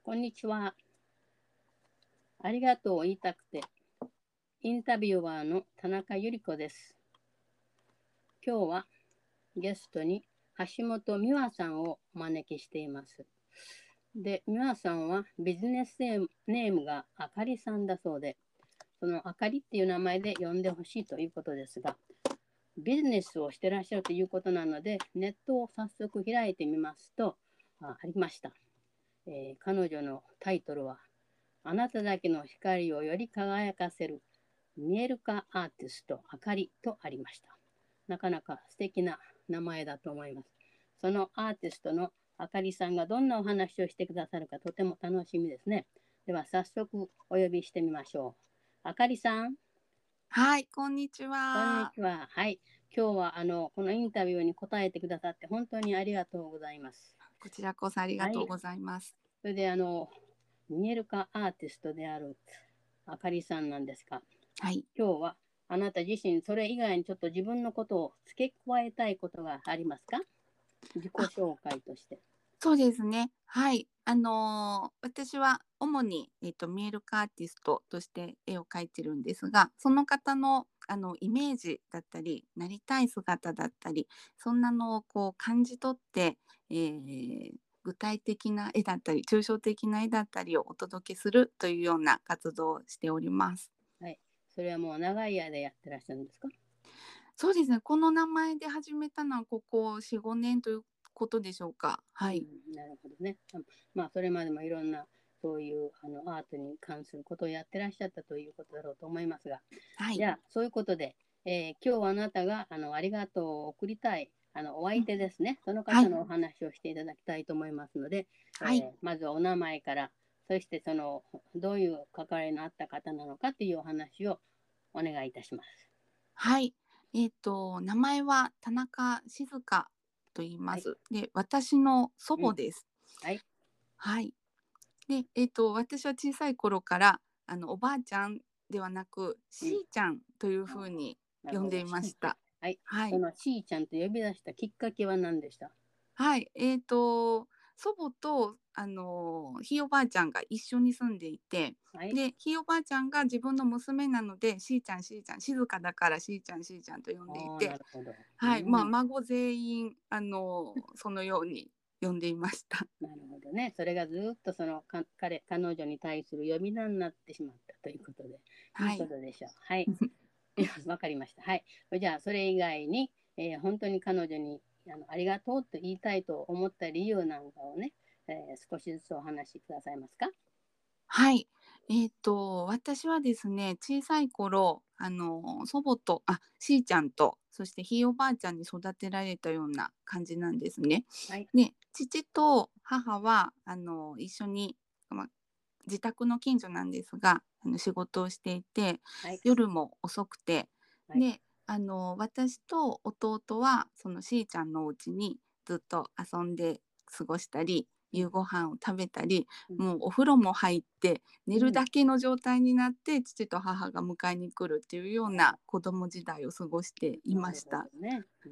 こんにちは。ありがとうを言いたくて、インタビュアーの田中由里子です。今日はゲストに橋本美和さんをお招きしています。で、美和さんはビジネスネームがあかりさんだそうで、そのあかりっていう名前で呼んでほしいということですが、ビジネスをしてらっしゃるということなので、ネットを早速開いてみますと、ありました。彼女のタイトルは、あなただけの光をより輝かせる見える化アーティストあかりとありました。なかなか素敵な名前だと思います。そのアーティストのあかりさんがどんなお話をしてくださるかとても楽しみですね。では早速お呼びしてみましょう。あかりさん、 はい、こんにちこんには。 ちは。はい。今日はこのインタビューに答えてくださって本当にありがとうございます。 こちらこそありがはい。 とうございます。 それで見える化アーティストであるあかりさんなんですが、 はい。 今日はあなた自身、それ以外にちょっと自分のことを付け加えたいことがありますか？自己あ、 紹介として。 そうですね。はい。私は主に、見える化アーティストとして絵を描いてるんですが、その方の、イメージだったり、なりたい姿だったり、そんなのをこう感じ取って、具体的な絵だったり、抽象的な絵だったりをお届けするというような活動をしております。 はい。それはもう長い間やってらっしゃるんですか？ そうですね。この名前で始めたのはここ4、5年ということでしょうか。はい。 なるほどね。まあ、それまでもいろんな、そういうアートに関することをやってらっしゃったということだろうと思いますが、 はい。 じゃあ、そういうことで、今日あなたがありがとうを送りたいお相手ですね、そのはい。 方のお話をしていただきたいと思いますので、 はい。 まずお名前から、そしてどういう関わりのあった方なのかというお話をお願いいたします。 はい。名前は田中静香と言いはい。 ます。で、私の祖うん。 母です。 はい。 はい。で、私は小さい頃から、おばあちゃんではなく、 うん。 しーちゃんというあふうになるほど。 呼んでいました。 はい。 はい。 そのしーちゃんと呼び出したきっかけは何でした？ はい。祖母と、ひいおばあちゃんが一緒に住んでいて、 はい。 で、ひいおばあちゃんが自分の娘なので、しーちゃん、しーちゃん、静かだからしーちゃん、しーちゃんと呼んでいああ、なて、 るほど。うはい。まあ、 ん。 孫全員、そのように呼んでいました。 なるほどね。それがずっと彼女に対する呼び名になってしまったということで、いいこはい。 とでしょう。はい。わかりました。はい。じゃあ、それ以外に、本当に彼女にありがとうと言いたいと思った理由なんかをね、少しずつお話しくださいますか？ はい。私はですね、小さい頃、祖母と、しーちゃんと、そしてひいおばあちゃんに育てられたような感じなんですね。 はい。 で、父と母は、一緒に、まあ、自宅の近所なんですが、仕事をしていて、 はい。 夜も遅くて、 はい。 で、私と弟は、そのしーちゃんのお家にずっと遊んで過ごしたり、 うん。 夕ご飯を食べたり、 うん。 もうお風呂も入って寝るうん。 だけの状態になって父と母が迎えに来るっていうような子供時代を過ごしていなるほました。 どね。うん。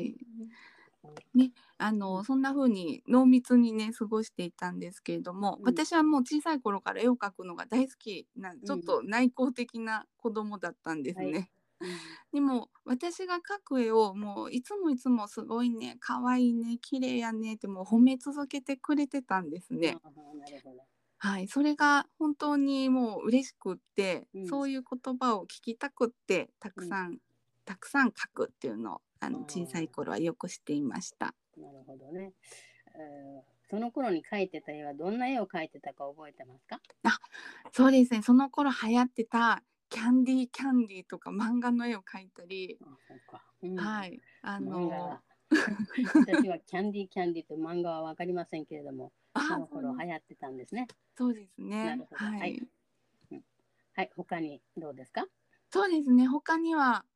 はい。ね、そんな風に濃密にね、過ごしていたんですけれども、 うん。 私はもう小さい頃から絵を描くのが大好きな、 うん。 ちょっと内向的な子供だったんですはい。 ね。 うん。 でも私が描く絵をもういつもいつもすごいね、可愛いね、綺麗やねってもう褒め続けてくれてたんですね。 ああ、なるほど。 はい、それが本当にもう嬉しくって、 うん。 そういう言葉を聞きたくって、 うん。 たくさん書くっていうのを、 あ小さいあ、 頃はよくしていました。 なるほどね。その頃に描いてた絵はどんな絵を描いてたか覚えてますか？ あ、そうですね、その頃流行ってたキャンディーとか漫画の絵を描いたり、 あ、そうか。うん。 はい、 漫画は私はキャンディーという漫画はわかりませんけれども、そのそうです。 頃流行ってたんですね。 そうですね。 なるほど。はい。 はい。 うん、はい。他にどうですか？ そうですね。他には、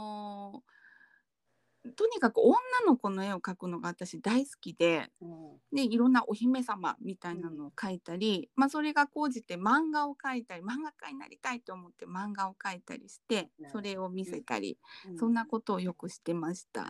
とにかく女の子の絵を描くのが私大好きで、 うん。 で、いろんなお姫様みたいなうん。 のを描いたり、まあ、それが高じて漫画を描いたり、漫画家になりたいと思って漫画を描いたりして、 なるほど。 それを見うん。 せたり、 うん。 そんなことをよくしてました。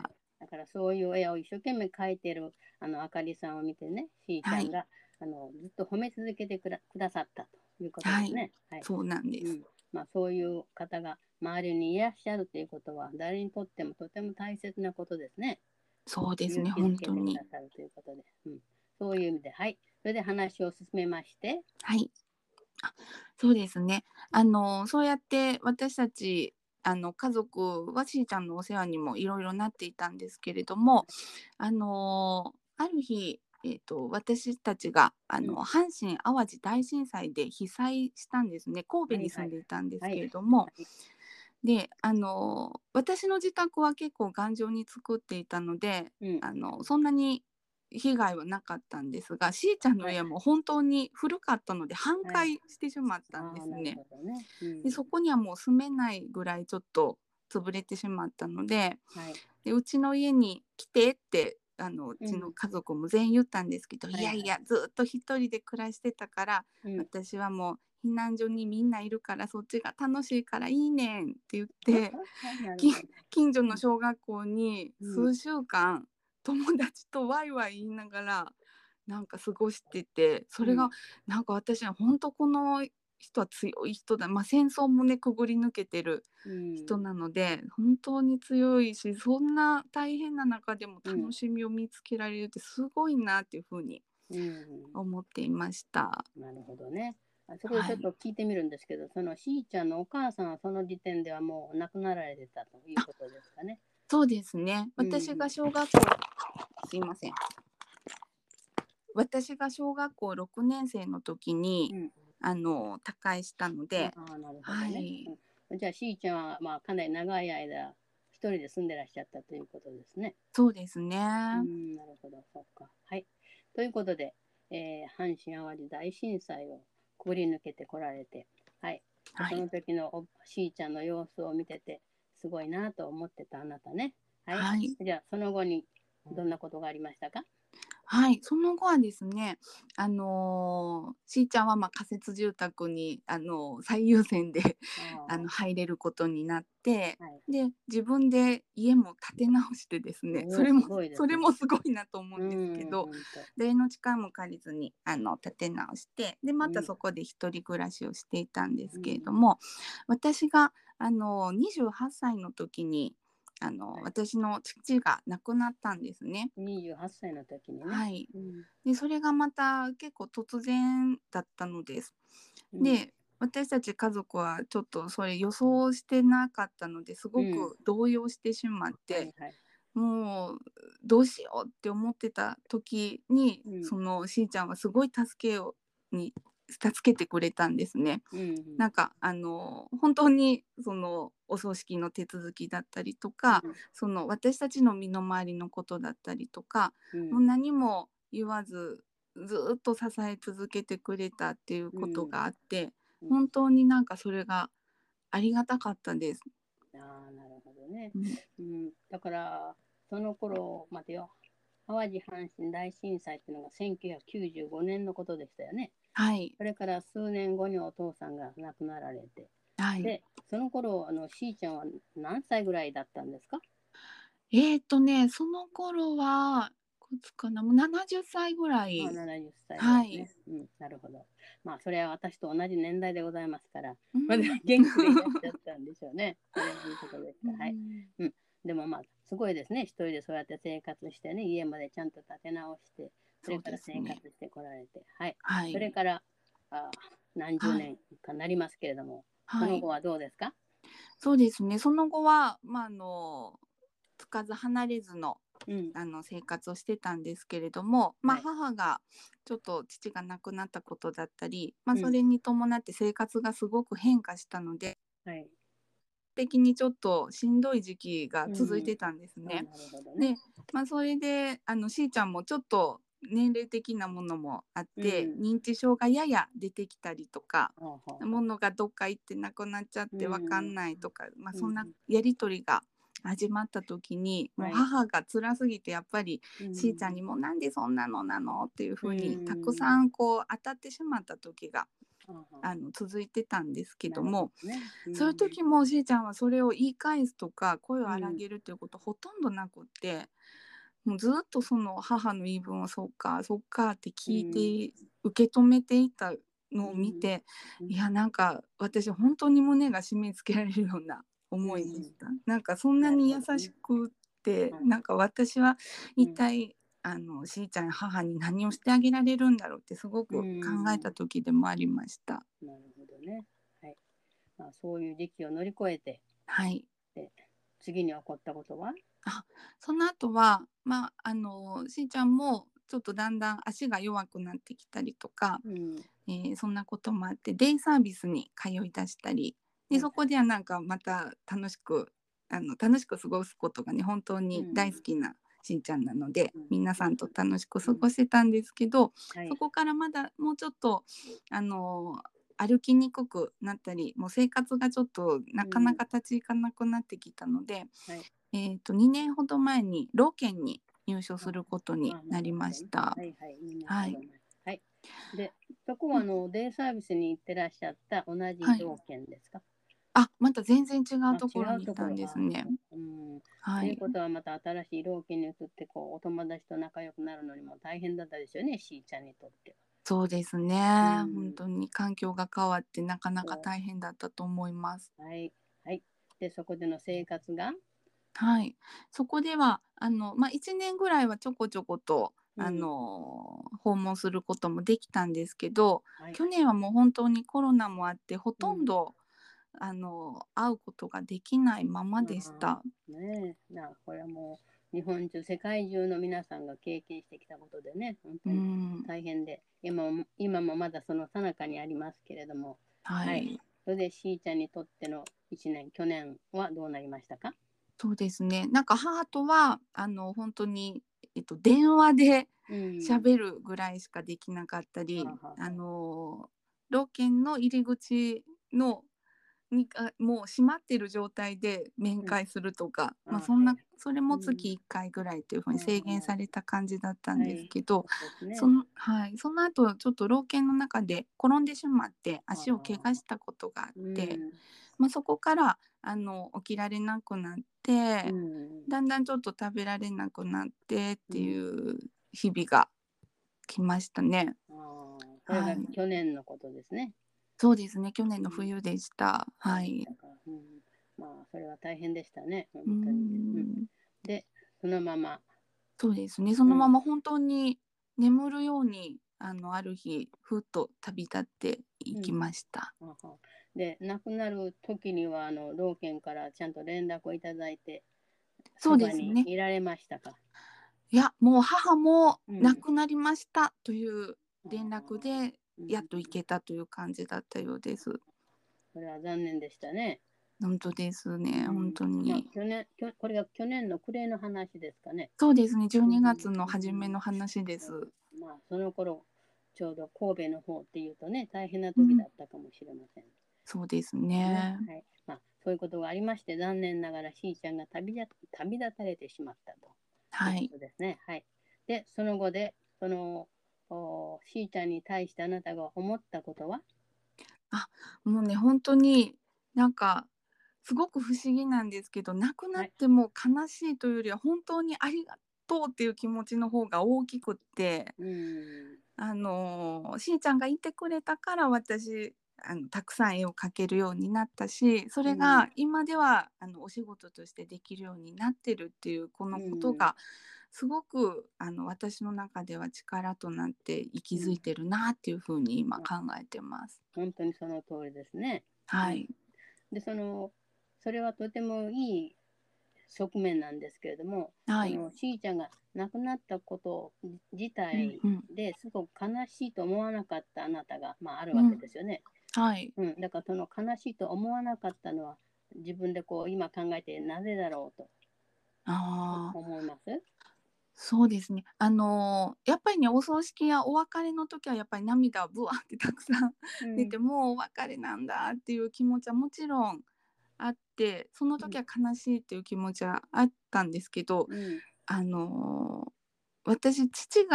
だからそういう絵を一生懸命描いてるあかりさんを見てね、しーちはい。 ゃんがずっと褒め続けてくださったということではい。 すね。はい。 そうなんです。 うん。まあそういう方が周りにいらっしゃるということは、誰にとってもとても大切なことですね。 そうですね、 勇気づ本当に。 けてくださるということで。うん。そういう意味で、はい。それで話を進めまして、 はい。あ、そうですね。そうやって私たち、家族はしーちゃんのお世話にもいろいろなっていたんですけれども、ある日、私たちが、 うん。 阪神・淡路大震災で被災したんですね。神戸に住んはいはい。 でいたんですはい。 けれども、 はい。 で、私の自宅は結構頑丈に作っていたので、 うん。 そんなに被害はなかったんですが、しーちゃんのはい。 家も本当に古かったので半はい。 壊してしまったんでああ、なるすね。 ほどね。うで、 ん。 そこにはもう住めないぐらいちょっと潰れてしまったので、 はい。 うちの家に来てってうちのうん。 家族も全員言ったんですけど、いはいはい。 やいやずっと一人で暮らしてたから、 うん。 私はもう避難所にみんないるからそっちが楽しいからいいねんって言って、 なるきほど。 近所うん。 の小学校にうん。 数週間友達とワイワイ言いながらなんか過ごしてて、それがうん。 なんか私は本当この人は強い人だ、まあ、戦争もねくぐり抜けてるうん。 人なので本当に強いし、そんな大変な中でもうん。 楽しみを見つけられるってすごいなっていうふうにうん。 思っていました。 なるほどね。そこでちょっはい。 と聞いてみるんですけど、そのしーちゃんのお母さんはその時点ではもう亡くなられてたというあ、 ことですかね。 そうですね。 うん。 すいません。私が小学校6年生の時にうん。 他界したので、 ああ、なるほどね。 はい。 うん。じゃあ、しーちゃんは、まあ、かなり長い間、一人で住んでらっしゃったということですね。 そうですね。 うん、なるほど、そっか。はい。ということで、阪神・淡路大震災をくぐり抜けてこられて、はい。ではい。 その時のしーちゃんの様子を見てて、すごいなと思ってたあなたね。はい。 はい。 じゃあ、その後にどんなことがありましたか？ はい、その後はですね、しーちゃんはまあ仮設住宅に最優先でああ、 入れることになって、 はい。 で自分で家も建て直してですね、 おお、すごいですね。 それもすごいなと思ううんですけん、 ど、 ほんと。 誰の力も借りずに建て直して、でまたうん、 そこで一人暮らしをしていたんですけれどうん。 も、私が28歳の時にはい。 私の父が亡くなったんですね。 28歳の時にね。 はい。 うん、 で、それがまた結構突然だったのです。 うん、 で、私たち家族はちょっとそれ予想してなかったのですごうん。 く動揺してしまって、 はいはい。 もうどうしようって思ってた時に、 うん、 そのしーちゃんはすごい助けてくれたんですね。 うん、 なんか本当にそのお葬式の手続きだったりとか、 うん、 その私たちの身の回りのことだったりとか、もううん、 何も言わずずっと支え続けてくれたっていううん、 ことがあって、 うん。 本当になんかそれがありがたかったです。 ああ、なるほどね。 うん、 うん。だから、その頃までよ、淡路阪神大震災っていうのが1995年のことでしたよね。 はい。 それから数年後にお父さんが亡くなられて。 はい。 で、その頃、しーちゃんは何歳ぐらいだったんですか？ その頃はいくつかな、もう70歳ぐらああ、 い。 70歳ぐらはい。 いね。うん、なるほど。まあ、それは私と同じ年代でございますから、まだうん。 元気でいらっしゃったんでしょうね。それはいいことでしうた。はい。 ん。 うん。でもまあ、すごいですね。一人でそうやって生活してね、家までちゃんと建て直して、そそうれからですね。 生活してこられて、はい。 はい。 それから、何十はい。 年かなりますけれども、そはい。 の後はどうですか？ そうですね。その後は、つかず離れずの、 うん。 生活をしてたんですけれども、まあ、 はい。 母がちょっと父が亡くなったことだったり、まあ、 うん。 それに伴って生活がすごく変化したので、 はい。 的にちょっとしんどい時期がうん。 続いてたんですあ、 ね。 なるほどね。 で、まあ、それでしーちゃんもちょっと年齢的なものもあってうん。 認知症がやや出てきたりとか、 はあ、はあはあ、 物がどっか行ってなくなっちゃっうて分かんん。 ないとか、まあ、そんなうん。 やり取りが始まった時にもうはい。 母が辛すぎてやっぱりうしーちゃんん。 にもなんでそんなのなのっていううふうにたくさん。 んこう当たってしまった時が続いてたんですけなるほども、 どね。 そういう時もしーちゃんはそれを言い返すとか声を荒げるということほとんどなくって、もうずっとその母の言い分をそっかそっかって聞いて、受け止めていたのを見て、いやなんか私本当に胸が締め付けられるような思いでした。なんかそんなに優しくって、なんか私は一体しーちゃん母に何をしてあげられるんだろうってすごく考えた時でもありました。 なるほどね。はい。そういう時期を乗り越えて、 はい。 で次に起こったことは？ その後は、しーちゃんもちょっとだんだん足が弱くなってきたりとか、そんなこともあってデイサービスに通いだしたりで、そこではなんかまた楽しく過ごすことがね本当に大好きなしーちゃんなので、皆さんと楽しく過ごせたんですけど、そこからまだもうちょっと歩きにくくなったり、もう生活がちょっとなかなか立ち行かなくなってきたので、2年ほど前に老健に入所することになりました。 はい。で、そこはデイサービスに行ってらっしゃった同じ老健ですか？ また全然違うところに行ったんですね。 ということはまた新しい老健に移ってお友達と仲良くなるのにも大変だったですよね、しーちゃんにとっては。 そうですね、本当に環境が変わってなかなか大変だったと思います。 で、そこでの生活が、 そこでは1年ぐらいはちょこちょこと訪問することもできたんですけど、去年はもう本当にコロナもあってほとんど、会うことができないままでした。 これはもう日本中世界中の皆さんが経験してきたことでね、本当に大変で、今もまだその最中にありますけれども、それでしーちゃんにとっての1年、去年はどうなりましたか？ そうですね、なんか母とは本当に、電話で喋るぐらいしかできなかったり、老犬の入り口のもう閉まってる状態で面会するとか、それも月1回ぐらいというふうに制限された感じだったんですけど、その後ちょっと老犬の中で転んでしまって足を怪我したことがあって、そこから起きられなくなって、だんだんちょっと食べられなくなってっていう日々が来ましたね。 それが去年のことですね。 そうですね、去年の冬でした。 それは大変でしたね、本当に。で、そのまま。 そうですね、そのまま本当に眠るようにある日ふっと旅立っていきました。 で、亡くなる時には老犬からちゃんと連絡をいただいて、 そうですね、 そばにいられましたか？ いや、もう母も亡くなりましたという連絡でやっと行けたという感じだったようです。 それは残念でしたね。 本当ですね、本当に。 これが去年の暮れの話ですかね。 そうですね、12月の初めの話です。 その頃ちょうど神戸の方っていうとね、大変な時だったかもしれません。 そうですね。 そういうことがありまして、残念ながらしーちゃんが旅立たれてしまったということですね。で、その後でそのしーちゃんに対してあなたが思ったことは？ もうね、本当になんかすごく不思議なんですけど、亡くなっても悲しいというよりは本当にありがとうっていう気持ちの方が大きくって、しーちゃんがいてくれたから私たくさん絵を描けるようになったし、それが今ではお仕事としてできるようになってるっていうこのことがすごく私の中では力となって息づいてるなっていうふうに今考えてます。 本当にその通りですね。で、それはとてもいい側面なんですけれども、しーちゃんが亡くなったこと自体ですごく悲しいと思わなかったあなたが、あるわけですよね。だからその悲しいと思わなかったのは自分で今考えてなぜだろうと思います？ そうですね。やっぱりね、お葬式やお別れの時はやっぱり涙はぶわってたくさん出て、もうお別れなんだっていう気持ちはもちろんあって、その時は悲しいっていう気持ちはあったんですけど、私父が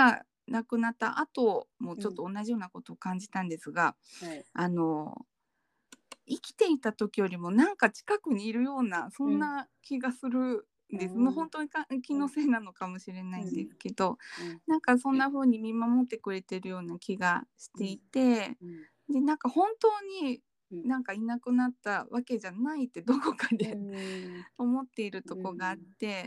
亡くなった後もちょっと同じようなことを感じたんですが、 はい。 あの生きていた時よりもなんか近くにいるようなそんな気がするんです。もう本当に気のせいなのかもしれないんですけど、なんかそんな風に見守ってくれてるような気がしていて、でなんか本当になんかいなくなったわけじゃないってどこかで思っているとこがあって、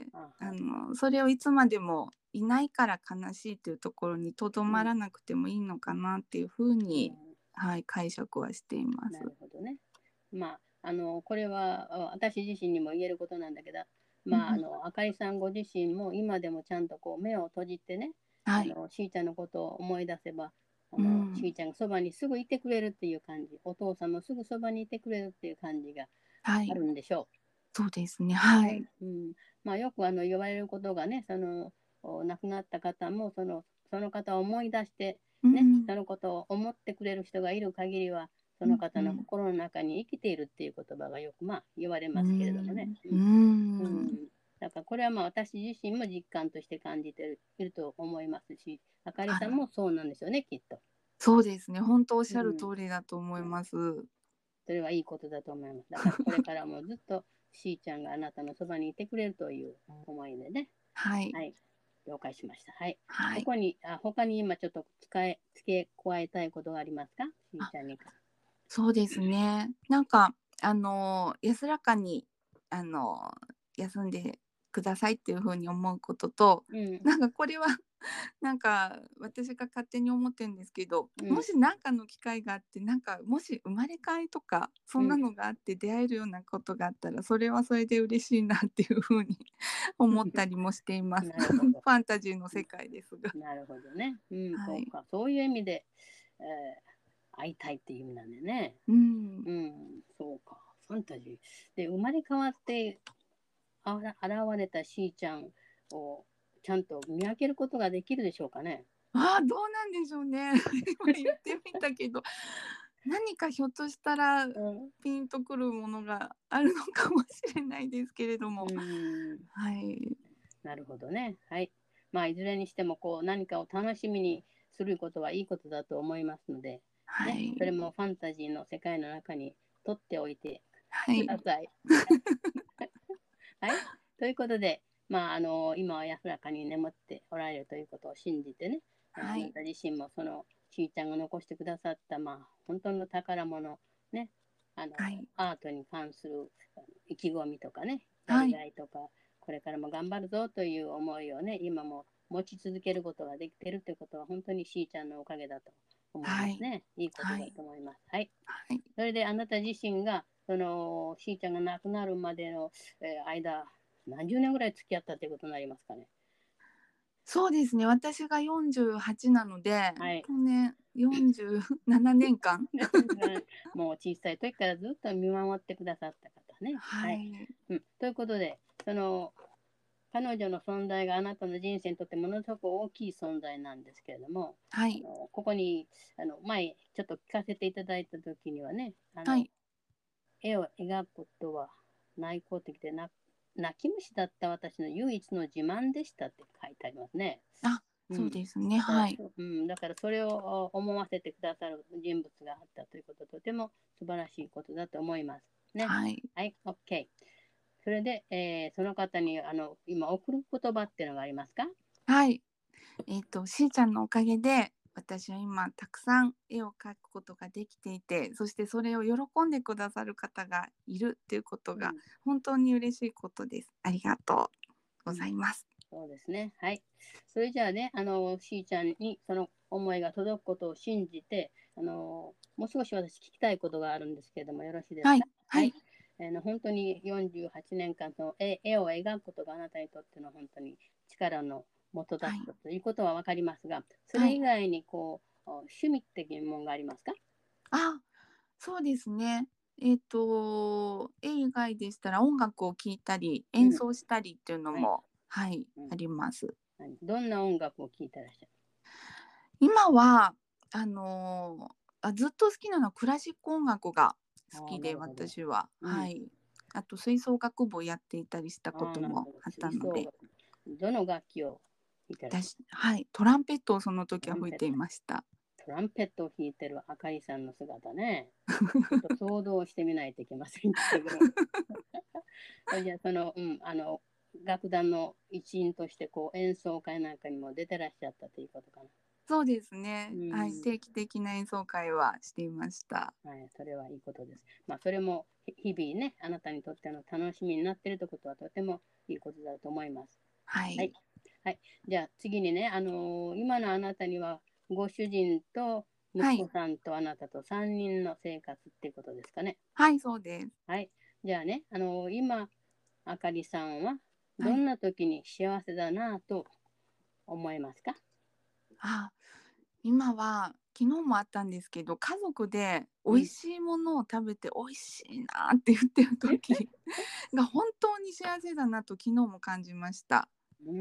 それをいつまでもいないから悲しいというところにとどまらなくてもいいのかなっていう風に、はい、解釈はしています。 なるほどね。まあ、これは私自身にも言えることなんだけど、まあ、あかりさんご自身も今でもちゃんとこう目を閉じてね、 はい、 しーちゃんのことを思い出せば、しうん、 ーちゃんがそばにすぐいてくれるっていう感じ、お父さんもすぐそばにいてくれるっていう感じがあはい、 るんでしょそうですね、 う。ね。 はい、 まあ、よく言われることがね、亡くなった方もその方を思い出して、ね、 うん、 そのことを思ってくれる人がいる限りは、そうん、 の方の心の中に生きているっていう言葉がよくまあ言われうますけれどもね。 ん、うん、 だからこれはまあ私自身も実感として感じていると思いますし、あかりはい、 さんもそうなんですよね、きっと。 そうですね、本当おっしゃるうん、 通りだと思います。 それはいいことだと思います。だからこれからもずっとしーちゃんがあなたのそばにいてくれるという思いでね。 はい、 はい、了解しました。はい。 はい。 他に今ちょっと付け加えたいことがありますか、しーあ、 ちゃんにか。 そうですね。なんか安らかにあの休んでくださいっていう風に思うことと、 うん、 なんかこれはなんか私が勝手に思ってるんですけど、 うん、 もし何かの機会があって、なんかもし生まれ変わりとかそうん。 んなのがあって出会えるようなことがあったら、それはそれで嬉しいなっていう風に思ったりもしています。 なるほど。 ファンタジーの世界ですが。 なるほどね。 はい。 そうか。そういう意味で、え会いたいっていう意味なんでね。 うん。 そうか。ファンタジー。で、生まれ変わって現れたしーちゃんをちゃんと見分けることができるでしょうかね。 ああ、どうなんでしょうね。今言ってみたけど、何かひょっとしたらうん。 ピンとくるものがあるのかもしれないですけれどうも。 ん。 はい。 なるほどね。はい。まあ、いずれにしても、こう、何かを楽しみにすることはいいことだと思いますので、ね、そはい。 れもファンタジーの世界の中に取っておいてはい。 ください。はい。ということで、まあ、今は安らかに眠っておられるということを信じてね、あはい。 なた自身もしーちゃんが残してくださった、まあ、本当の宝物、ね、 はい。 アートに関する意気込みとかね、やりはい。 がいとか、これからも頑張るぞという思いをね、今も持ち続けることができているということは、本当にしーちゃんのおかげだと思いはい。 ますね。いいことだはい。 と思います。はい。 はい。 それであなた自身が、しーちゃんが亡くなるまでの、間、何十年ぐらい付き合ったということになりますかね。 そうですね。私が48なので、 はい。 去年47年間。 もう小さい時からずっと見守ってくださった方ね。はい。 はい。 ということで、彼女の存在があなたの人生にとってものすごく大きい存在なんですけれども、 はい。 ここに前ちょっと聞かせていただいた時にはね、 はい。 絵を描くことは内向的で泣き虫だった私の唯一の自慢でしたって書いてありますね。 あ、そううん、 ですね。 だからはい。 だからそれを思わせてくださる人物があったということはとても素晴らしいことだと思いますね。 はい。 はい、OK。それで、その方に今送る言葉っていうのがありますか？ はい。しーちゃんのおかげで私は今たくさん絵を描くことができていて、そしてそれを喜んでくださる方がいるっていうことがうん、 本当に嬉しいことです。ありがとうごうん、 ざいます。 そうですね。はい。それじゃあね、しーちゃんにその思いが届くことを信じて、もう少し私聞きたいことがあるんですけれども、よろしいですか？ はい、ははい。 い、 本当に48年間その絵を描くことがあなたにとっての本当に力の元だっはい、 たということは分かりますが、そはい。 れ以外に趣味的なものがありますか？ あ、そうですね。絵以外でしたら音楽を聴いたりうん。 演奏したりっていうのはい。 も、はい、 うん。 あります。 はい、どんな音楽を聴いてらっしゃる？ 今はあのずっと好きなのはクラシック音楽が好ああ、なきで、 るほど。 私は。 うん。 はい。あと吹奏楽部をやっていたりしたこああ、 ともなるほど。 あったので。 吹奏楽。どの楽器をいてらっしゃる。 はい、トランペットをそのトランペット、 時は吹いていました。 トランペットを弾いてるあかりさんの姿ね。ちょっと想像してみないといけませんけれども。じゃあ、楽団の一員としてこう演奏会なんかにも出てらっしゃったということかな。 そうですね。 うはい、 ん。 定期的な演奏会はしていました。 はい、それはいいことです。まあ、それも日々ね、あなたにとっての楽しみになっているということはとてもいいことだと思います。はい。 はい。 はい。じゃあ次にね、今のあなたにはご主人と息はい。 子さんとあなたと3人の生活っていうことですかね。 はい、そうです。 はい。じゃあね、今、あかりさんははい。 どんな時に幸せだなと思いますか？ あ、今は昨日もあったんですけど、家族で美うん。 味しいものを食べて美味しいなって言ってる時が本当に幸せだなと昨日も感じました。 うん。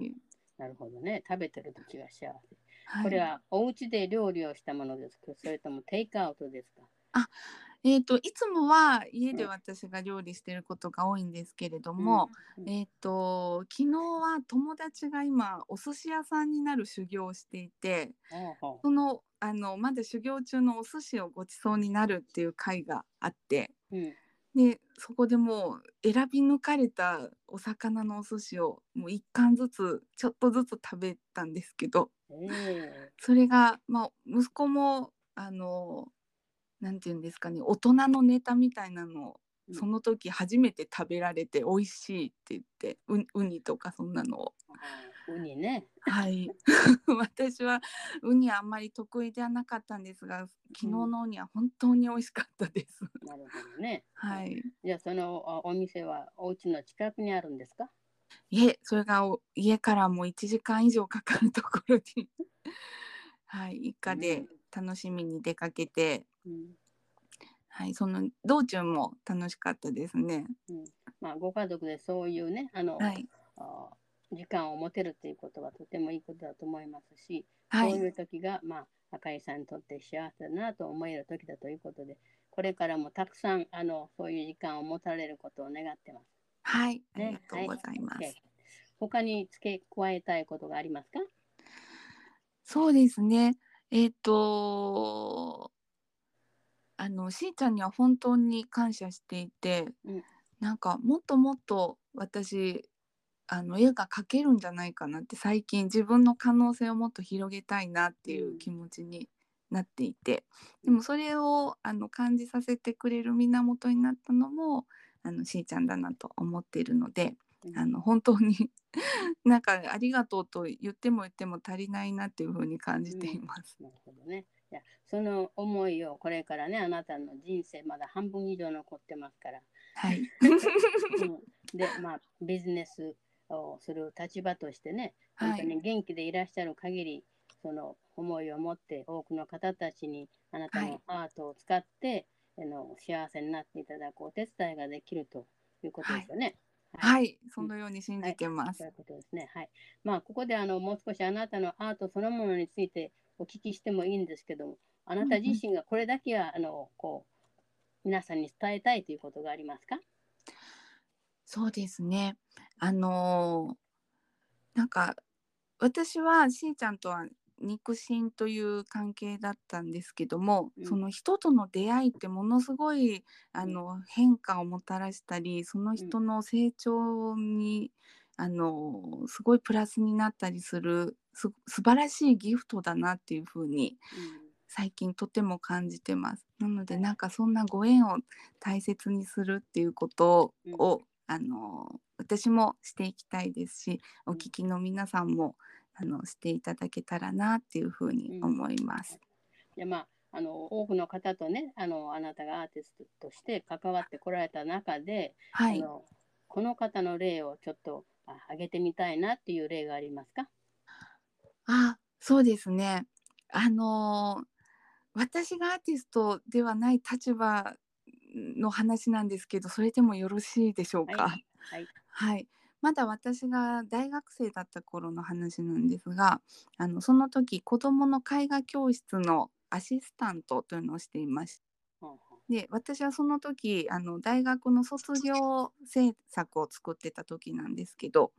はい。 なるほどね。食べてる時が幸せ。 はい。 これはお家で料理をしたものですか、それともテイクアウトですか？ あ、いつもは家でうん。 私が料理してることが多いんですけれどうん。 も、昨日は友達が今お寿司屋さんになる修行をしていて、 ほうほまだ修行中のお寿司をごちそうになるっていう会があって、 う。うん。 で、そこでもう選び抜かれたお魚のお寿司をもう一貫ずつちょっとずつ食べたんですけど、 ええ。 それが、まあ、息子もなんていうんですかね、大人のネタみたいなのをうん。 その時初めて食べられて美味しいって言って、ウニとかそんなのを。 あー、ウニね。 はい。私はウニあんまり得意ではなかったんですが、昨日うん。 のウニは本当に美味しかったです。 なるほどね。 はい。 じゃあ、お店はお家の近くにあるんですか？ それが家からも1時間以上かかるところにはい、一うん。 家で楽しみに出かけて、 うん。 はい、その道中も楽しかったですね。 うん。まあ、ご家族でそういうね、 はい。 あ時間を持てるということはとてもいいことだと思いますし、 はい。 そういう時が、まあ、赤井さんにとって幸せだなと思える時だということで、これからもたくさん、そういう時間を持たれることを願ってます。 はい、ありがね。はい。 とうございま OK。 す。 他に付け加えたいことがありますか？ そうですね。えっと、しーちゃんには本当に感謝していて、 うん。 なんかもっともっと私、絵が描けるんじゃないかなって最近自分の可能性をもっと広げたいなっていううん。 気持ちになっていて、 うん。 でもそれを感じさせてくれる源になったのもしーちゃんだなと思っているので、 うん。 本当になんかありがとうと言っても言っても足りないなっていう風に感じていうん。 ます。 なるほどね。いや、その思いをこれからね、あなたの人生まだ半分以上残ってますから。 はい。 うん、で、まあ、ビジネスをする立場としてね、本はい。 当に元気でいらっしゃる限り、その思いを持って多くの方たちにあなたはい。 のアートを使って幸せになっていただくお手伝いができるということはい。 ですよね。はい。 はい。そうん、 のように信じはい。 てます。 そういうことですね。はい。まあ、ここでもう少しあなたのアートそのものについてお聞きしてもいいんですけども、あなたうんうん。 自身がこれだけは皆さんに伝えたいということがありますか？ そうですね。あの、なんか私はしーちゃんとは肉親という関係だったんですけども、 うん。 その人との出会いってものすごいうん。 変化をもたらしたり、そのうん。 人の成長にすごいプラスになったりする素晴らしいギフトだなっていうふうにうん。 最近とても感じてます。なのではい。 なんかそんなご縁を大切にするっていうことうん。 を私もしていきたいですし、おうん。 聞きの皆さんもしていただけたらなっていうふうにうん。 思います。 で、まあ、多くの方とね、あなたがアーティストとして関わってこられた中で、 はい。 あの、この方の例をちょっと挙げてみたいなっていう例がありますか？ そうですね。あの私がアーティストではない立場の話なんですけど、それでもよろしいでしょうはい。 か？ はい。 はい。まだ私が大学生だった頃の話なんですが、その時、子どもの絵画教室のアシスタントというのをしていましほうほで、私はその時、大学の卒業制作を作ってた時なんですけど、 う。はい。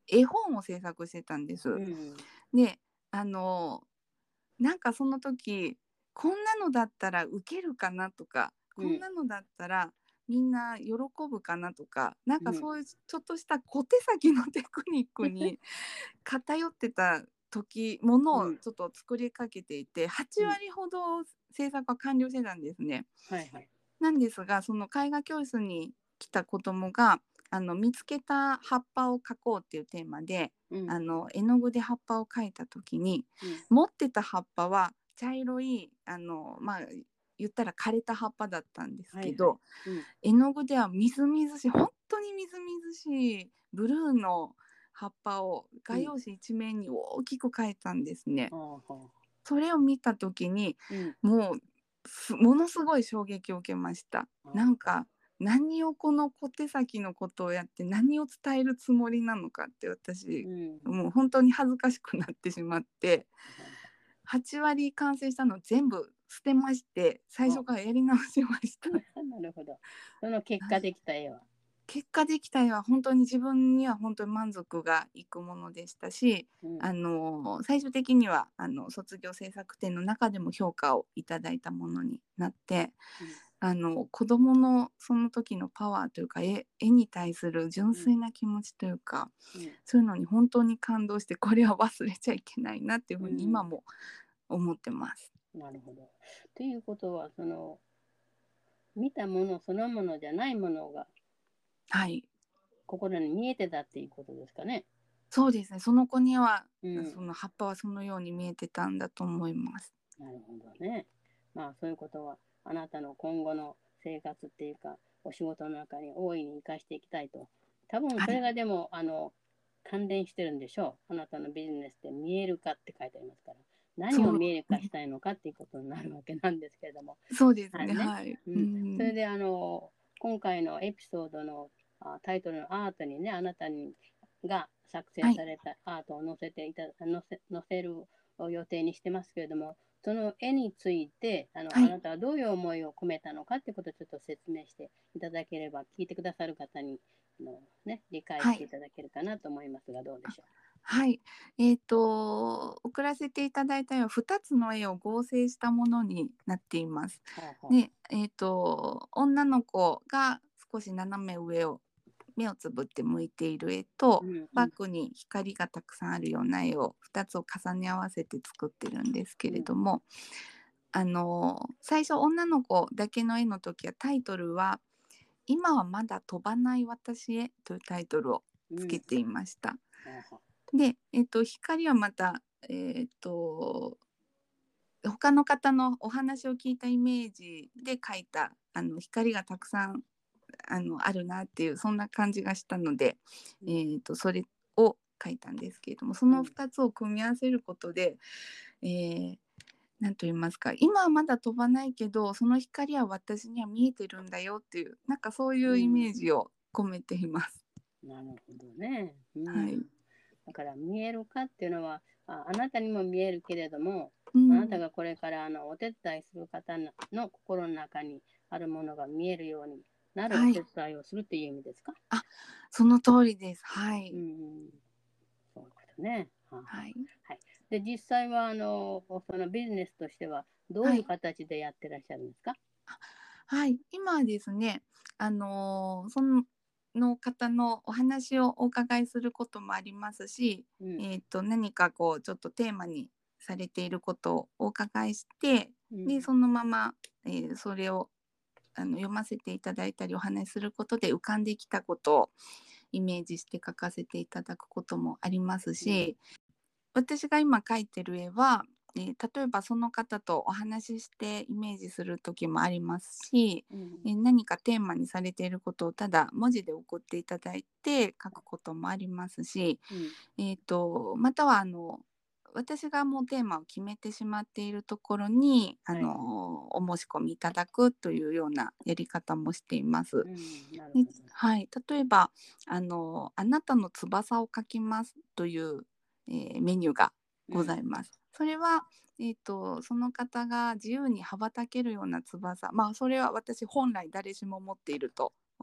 絵本を制作してたんです。 うん。 で、なんかその時こんなのだったらウケるかなとか、 うん。 こんなのだったらみんな喜ぶかなとか、なんうん。 かそういうちょっとした小手先のテクニックに偏ってたものうん。 をちょっと作りかけていて、8 うん。 割ほど制作は完了してたんですね。 はいはい。 なんですが、その絵画教室に来た子供が見つけた葉っぱを描こうっていうテーマでうん。 絵の具で葉っぱを描いた時に、 うん。 持ってた葉っぱは茶色い言ったら枯れた葉っぱだったんですはいはい。 けど、 うん。 絵の具ではみずみずしい、本当にみずみずしいブルーの葉っぱをうん。 画用紙一面に大きく描いたんですね。 はあはあ。 それを見た時にうん。 もうものすごい衝撃を受けました。 ああ。 なんか何をこの小手先のことをやって何を伝えるつもりなのかって私うん。 もう本当に恥ずかしくなってしまって、 はいはい。 8割完成したのを全部捨てまして最初からやり直しました。 なるほど。その結果できた絵は。 結果できた絵は本当に自分には本当に満足がいくものでしたし、 うん。 最終的には卒業制作展の中でも評価をいただいたものになって、 うん。 子どものその時のパワーというか絵に対する純うん。 粋な気持ちというか、 うん。 そういうのに本当に感動して、これは忘れちゃいけないなっていうふうに今うん。 も思ってます。 なるほど。ということは、その、見たものそのものじゃないものがはい、 心に見えてたっていうことですかね。 そうですね。その子にはうん。 その葉っぱはそのように見えてたんだと思います。 なるほどね。まあそういうことはあなたの今後の生活っていうかお仕事の中に大いに生かしていきたいと。多分それはい、 がでも関連してるんでしょう。あなたのビジネスで見える化って書いてありますから。何をそう見える化しね。 たいのかっていうことになるわけなんですけれども。 そうですね。 はいね。 はい。 うん。それで今回のエピソードのタイトルのアートにね、あなたが作成はい。 されたアートを載せる予定にしてますけれども、その絵についてはい。 あなたはどういう思いを込めたのかってことをちょっと説明していただければ、聞いてくださる方に理解していはい。 ただけるかなと思いますが、どうでしょはい。送らせていただいた絵は2つの絵を合成したものになっています。 う。はあはあ、 で、女の子が少し斜め上を目をつぶって向いている絵と、 うんうんバックに光がたくさんあるような絵を2つを重ね合わせて作ってるんですけうんれども、最初女の子だけの絵の時はタイトルは「今はまだ飛ばない私へ」というタイトルをうん。 つけていました。 はあはあ、 で、光はまた、えっと、他の方のお話を聞いたイメージで描いた光がたくさんあるなっていうそんな感じがしたので、 うん。 それを描いたんですけれども、そのうん。 2つを組み合わせることで、えーなんと言いますか、今はまだ飛ばないけどその光は私には見えてるんだよっていう、なんかそういうイメうん。 ージを込めています。 なるほどね。うはい。 ん。だから見える化っていうのはあなたにも見えるけれども、あなたうん。 がこれからお手伝いする方の心の中にあるものが見えるようになるおはい。 手伝いをするっていう意味ですか？ あ、その通りです。はうい。 ん、そういうことね。はあはあ、 はい。 はい。で、実際はそのビジネスとしてはどういうはい。 形でやってらっしゃるんですか？ はい。今はですね、その方のお話をお伺いすることもありますし、 うん、 何かこうちょっとテーマにされていることをお伺いして、 うん、 で、そのまま、それを読ませていただいたりお話しすることで浮かんできたことをイメージして書かせていただくこともありますうん、 し、私が今描いてる絵は、例えばその方とお話ししてイメージする時もありますし、 うん、 何かテーマにされていることをただ文字で送っていただいて書くこともありますし、 うん、 または私がもうテーマを決めてしまっているところにはい、 お申し込みいただくというようなやり方もしています。 うん、なるで、 ほど。 はい、例えばあなたの翼を描きますという、メニューがごうん、 ざいます。それは、その方が自由に羽ばたけるような翼、まあそれは私本来誰しも持っていると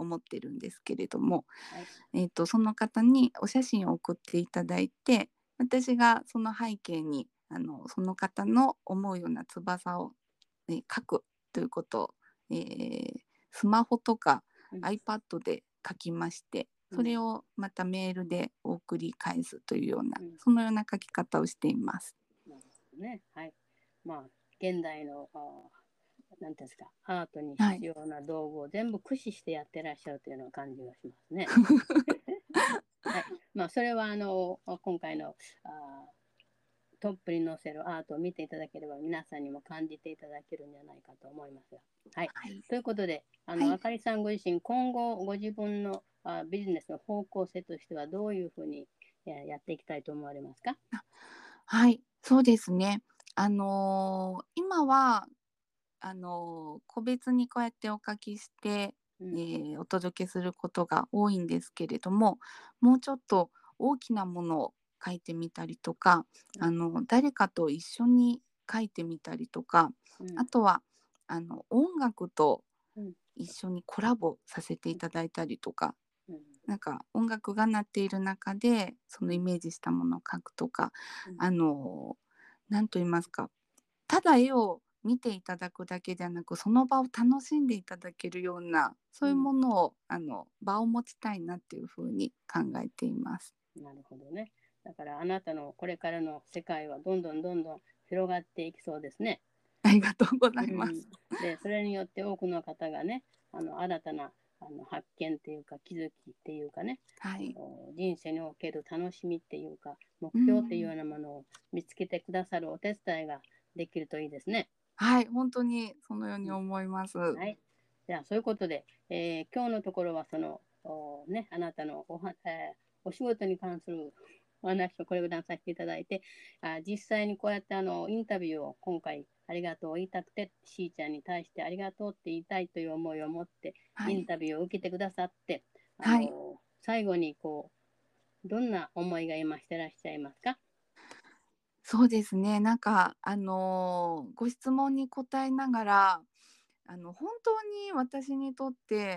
思ってるんですけれども、 はい。 その方にお写真を送っていただいて、私がその背景にその方の思うような翼を、書くということを、えースマホとかうん。 iPad で書きまして、 うん。 それをまたメールでお送り返すというような、 うん。 そのような書き方をしています。 なるほどね。はい。まあ、現代の、なんていうんですか、アートにはい。 必要な道具を全部駆使してやってらっしゃるというような感じがしますね。はい。まあ、それは、今回の、トップに載せるアートを見ていただければ、皆さんにも感じていただけるんじゃないかと思いますが。はい。 はい。 ということで、 はい。 あかりさんご自身、今後、ご自分のビジネスの方向性としては、どういうふうにやっていきたいと思われますか？ はい、そうですね。今は個別にこうやってお書きして、 うん。 お届けすることが多いんですけれども、もうちょっと大きなものを書いてみたりとか、 うん。 誰かと一緒に書いてみたりとか、 うん。 あとは音楽とうん。 一緒にコラボさせていただいたりとか、 うん。 なんか音楽が鳴っている中でそのイうん。 メージしたものを描くとか、 うん。 何と言いますか、ただ絵を見ていただくだけではなく、その場を楽しんでいただけるような、そういううん。 ものを場を持ちたいなっていうふうに考えています。 なるほどね。だからあなたのこれからの世界はどんどんどんどん広がっていきそうですね。 ありがとうござうん。 います。 で、それによって多くの方がね、新たな発見っていうか気づきっていうかね、 はい。 人生における楽しみっていうか目う標っていうよん。 うなものを見つけてくださるお手伝いができるといいですね。 はい、本当にそのようにうん。 思います。 はい。じゃあ、そういうことで、今日のところは、ね、あなたのお仕事に関するお話をこれぐらいさせていただいて、実際にこうやってインタビューを今回ありがとうを言いたくて、しーちゃんに対してありがとうって言いたいという思いを持って、 はい。 インタビューを受けてくださって、 はい。 最後にどんな思いが今してらっしゃいますか？ そうですね。なんかご質問に答えながら、本当に私にとって、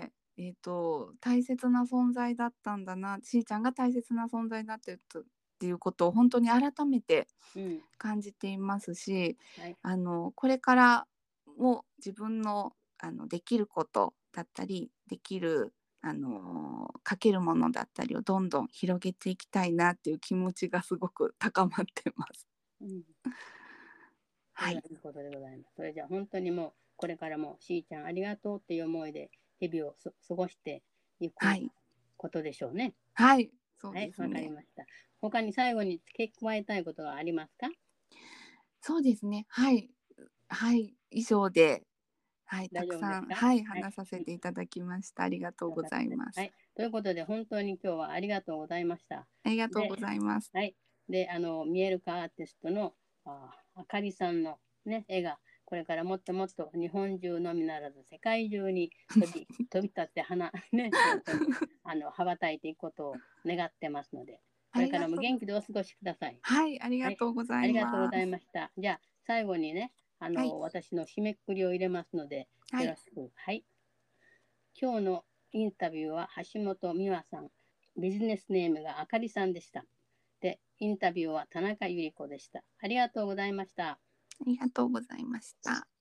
大切な存在だったんだな、しーちゃんが大切な存在だっていうことを本当に改めてうん。 感じていますし、 はい。 これからも自分のできることだったり、できる書けるものだったりをどんどん広げていきたいなっていう気持ちがすごく高まってます。 うん。そはい。 れはいいことでございます。それじゃあ本当にもうこれからもしーちゃんありがとうっていう思いで日々を過ごしていくはい。 ことでしょうね。 はい、そうはい、わかりですね。 ました。他に最後に付け加えたいことはありますか？ そうですね。はい。はい、以上で、はい、た大くさん、 丈夫ですか？ はい、 はい。 話さうん。 せていただきました。ありがとうごよかったです。 ざいます。 はい。ということで本当に今日はありがとうございました。 ありがとうごで、 ざいます。 はい。で、見える化アーティストのあかりさんの、ね、絵がこれからもっともっと日本中のみならず世界中に飛び立ってね、本当に羽ばたいていくことを願ってますので、これからもありがとう。 元気でお過ごしください。 はい、ありはい。 がとうございありがとうございます。 ました。じゃあ、最後にね、 はい、 私の締めくくりを入れますので、 はい、 よろしく。はい。今日のインタビューは橋本美和さん、ビジネスネームがあかりさんでした。で、インタビューは田中百合子でした。ありがとうございました。 ありがとうございました。